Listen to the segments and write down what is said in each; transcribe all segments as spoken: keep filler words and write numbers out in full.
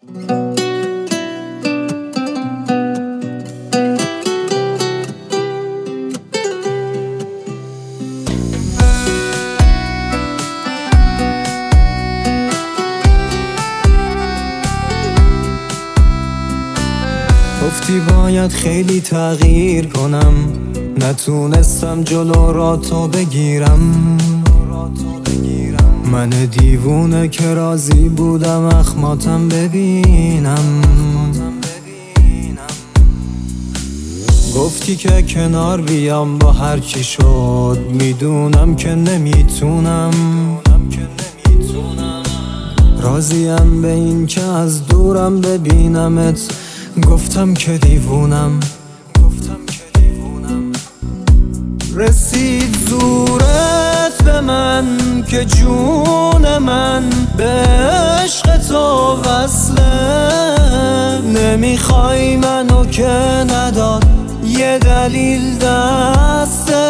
گفتی باید خیلی تغییر کنم، نتونستم جلو را تو بگیرم. من دیوونه که راضی بودم اخماتم ببینم. گفتی که کنار بیام با هر چی شد، میدونم که نمیتونم. راضیم به این که از دورم ببینمت، گفتم که دیوونم. رسید زورت به من که جون من به عشق تو وصله. نمیخوای منو که نداد یه دلیل دسته.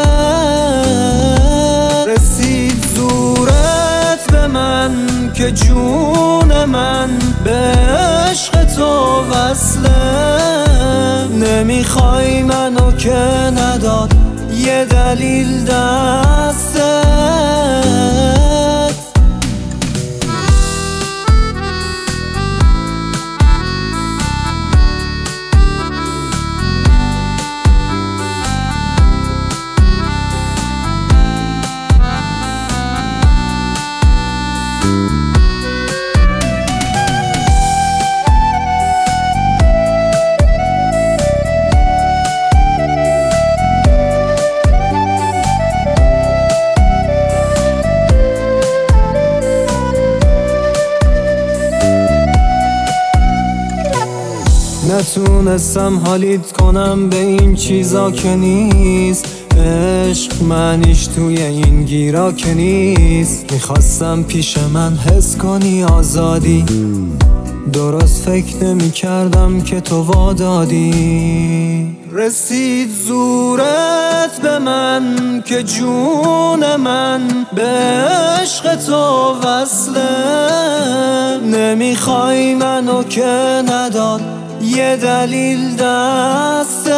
رسید زورت به من که جون من به عشق تو وصله. نمیخوای منو که نداد یه دلیل دستت. نتونستم حالیت کنم به این چیزا که نیست. عشق معنیش توی این گیرا که نیست. میخواستم پیش من حس کنی آزادی، درست فکر نمی کردم که تو وادادی. رسید زورت به من که جون من به عشق تو وصله. نمیخوای منو که نداد یه دلیل دسته.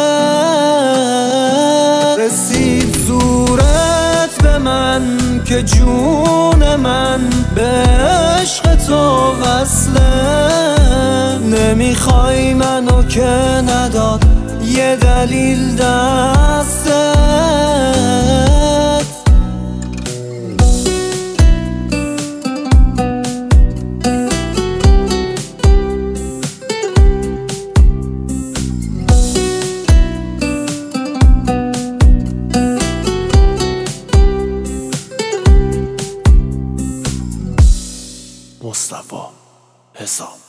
رسید زورت به من که جون من به عشق تو وصله. نمیخوای منو که نداد یه دلیل دسته. مصطفی حسام.